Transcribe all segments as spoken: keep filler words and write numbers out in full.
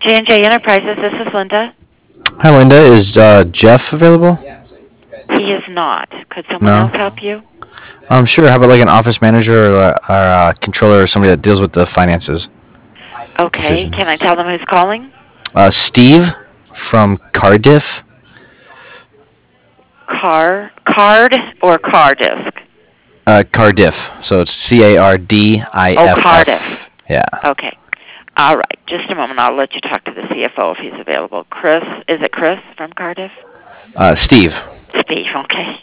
J and J Enterprises, this is Linda. Hi, Linda. Is uh, Jeff available? He is not. Could someone No. else help you? Um, sure. How about like an office manager or, or uh, controller or somebody that deals with the finances Okay, can I decisions? tell them who's calling? Uh, Steve from Cardiff. Car, card or car disc? Uh, Cardiff. So it's C A R D I Oh, F Cardiff. F. Yeah. Okay. All right. Just a moment. I'll let you talk to the C F O if he's available. Chris, is it Chris from Cardiff? Uh, Steve. Steve, okay.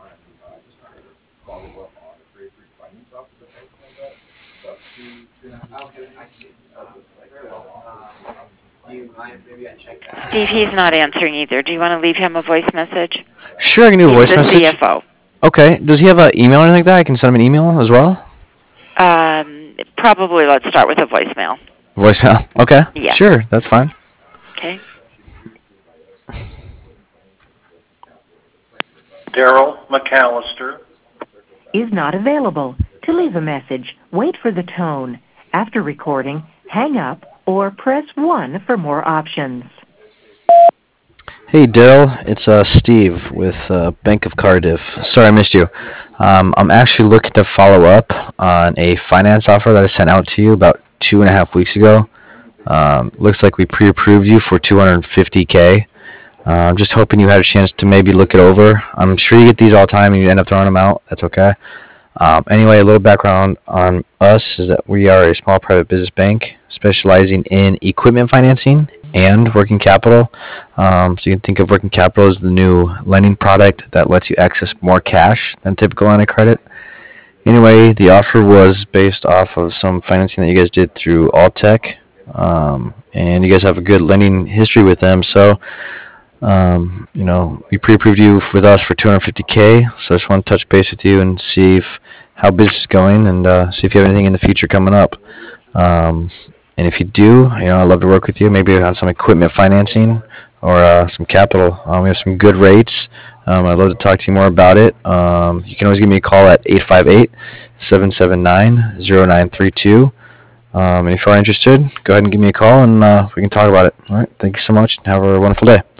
Steve, he's not answering either. Do you want to leave him a voice message? Sure, I can do a He's voice the message. C F O. Okay. Does he have an email or anything like that? I can send him an email as well. Um, probably let's start with a voicemail. Voicemail. Okay. Yeah. Sure, that's fine. Okay. Daryl McAllister is not available. To leave a message, wait for the tone. After recording, hang up or press one for more options. Hey, Daryl. It's uh, Steve with uh, Bank of Cardiff. Sorry I missed you. Um, I'm actually looking to follow up on a finance offer that I sent out to you about two and a half weeks ago. Um, looks like we pre-approved you for two hundred fifty K. Uh, I'm just hoping you had a chance to maybe look it over. I'm sure you get these all the time and you end up throwing them out. That's okay. Um, anyway, a little background on us is that we are a small private business bank specializing in equipment financing and working capital. Um, so you can think of working capital as the new lending product that lets you access more cash than typical line of credit. Anyway, the offer was based off of some financing that you guys did through Alltech, um, and you guys have a good lending history with them. So, um, you know, we pre-approved you with us for two hundred fifty K. So I just want to touch base with you and see if how business is going and uh, see if you have anything in the future coming up. Um, and if you do, you know, I'd love to work with you, maybe on some equipment financing or uh, some capital. Um, we have some good rates. Um, I'd love to talk to you more about it. Um, you can always give me a call at eight five eight, seven seven nine, zero nine three two. Um, and if you are interested, go ahead and give me a call and uh, we can talk about it. All right. Thank you so much and have a wonderful day.